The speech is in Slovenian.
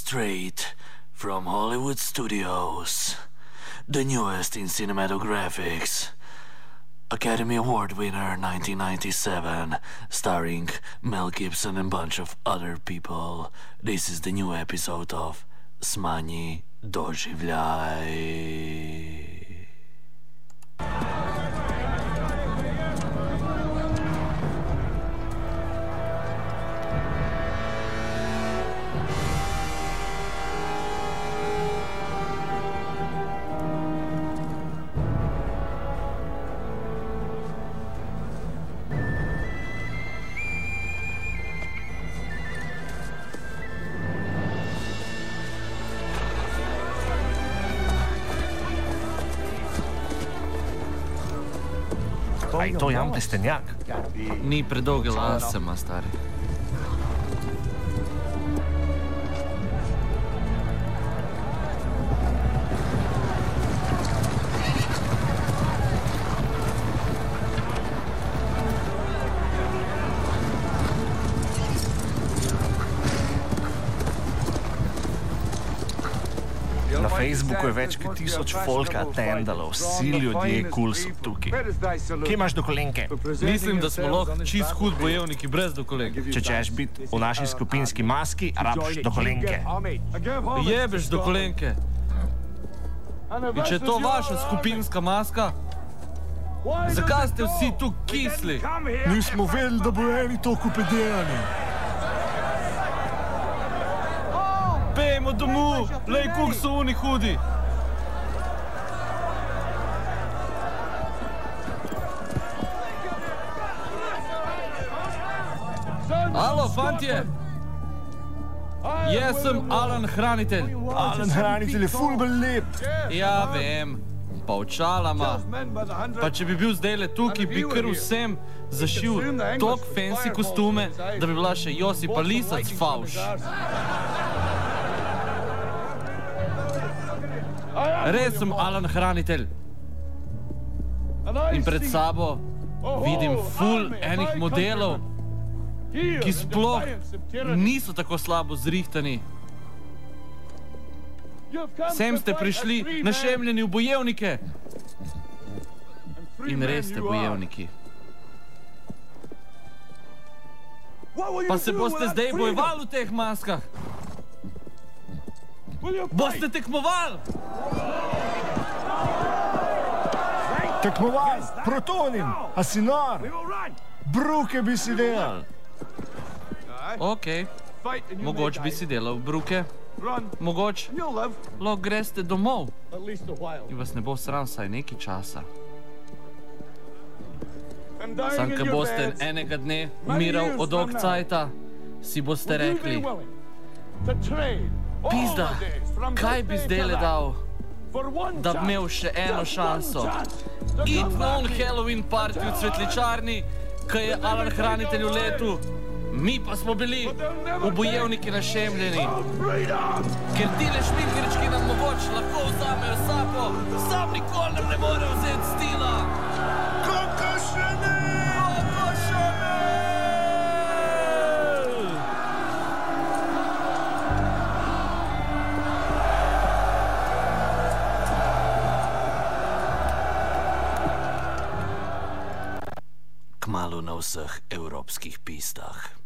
Straight from Hollywood Studios, the newest in cinematographics. Academy Award winner 1997, starring Mel Gibson and a bunch of other people. This is the new episode of Smanji doživljaj. Aj to Jan Plestenjak? Ni predolge lase, ma stari. Na Facebooku je več kot 1000 folka tendalo, vsi ljudje kul so tukaj. Kje imaš dokolenke? Mislim, da smo lahko čist hud bojevniki brez dokolenke. Če češ biti v naši skupinski maski, rabiš dokolenke. Jebeš dokolenke. In če je to vaša skupinska maska, zakaj ste vsi tu kisli? Nismo vedeli, da bojo eni toliko pedejani. Pejmo domov, lej kuk so oni hudi. Alo, fantje. Jaz sem Alan Hranitelj. Alan Hranitelj je ful bolj lep. Ja, vem. Pa očalama. Pa če bi bil zdajle tukaj, bi kar vsem zašil tok fancy kostume, da bi bila še Josipa Lisac favš. Res sem Alan Hranitelj. In pred sabo vidim ful enih modelov, ki sploh niso tako slabo zrihtani. Sem ste prišli našemljeni v bojevnike. In res ste bojevniki. Pa se boste zdaj bojevali v teh maskah? Boste tekmovali? Tekmoval, protonim, a si nor? Bruke bi si delal. Okej, mogoče bi si delal bruke. Mogoče lahko greste domov in vas ne bo sram vsaj nekaj časa. Sam, ko boste enega dne umiral od okcajta, si boste rekli: pizda, kaj bi zdajle dal, da bi imel še eno šanso? Id na on Halloween party v cvetličarni, ko je Alan Hranitelj v letu, mi pa smo bili v bojevniki našemljeni. Ker tile šminkerički nam mogoče lahko vzamejo sapo, sam nikoli nam ne more vzeti stila. Kako še ne? Kako še ne? Kmalu na vseh evropskih pistah.